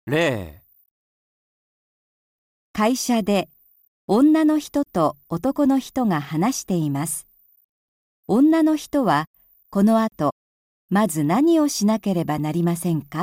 例、 会社で女の人と男の人が話しています。女の人はこの後、まず何をしなければなりませんか？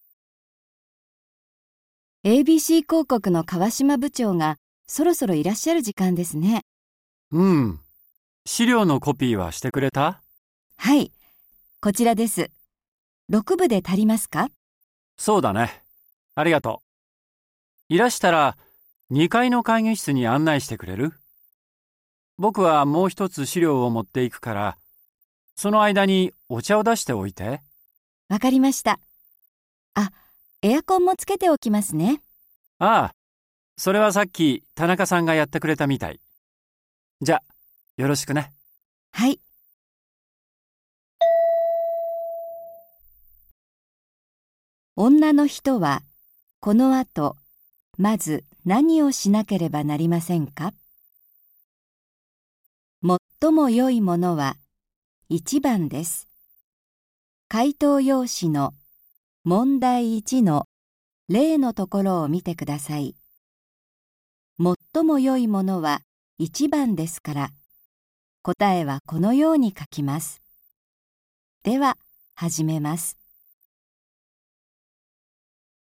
ABC 広告の川島部長がそろそろいらっしゃる時間ですね。 資料のコピーはしてくれた？ はい、こちらです。6部で足りますか？ そうだね。ありがとう。いらしたら2階の会議室に案内してくれる？僕はもう一つ資料を持っていくから、その間にお茶を出しておいて。 わかりました。あ、エアコンもつけておきますね。 ああ、それはさっき田中さんがやってくれたみたい。じゃ、よろしくね。 はい。女の人はこの後、まず何をしなければなりませんか？最も良いものは1番です。回答用紙の問題1の例のところを見てください。最も良いものは1番ですから、答えはこのように書きます。では、始めます。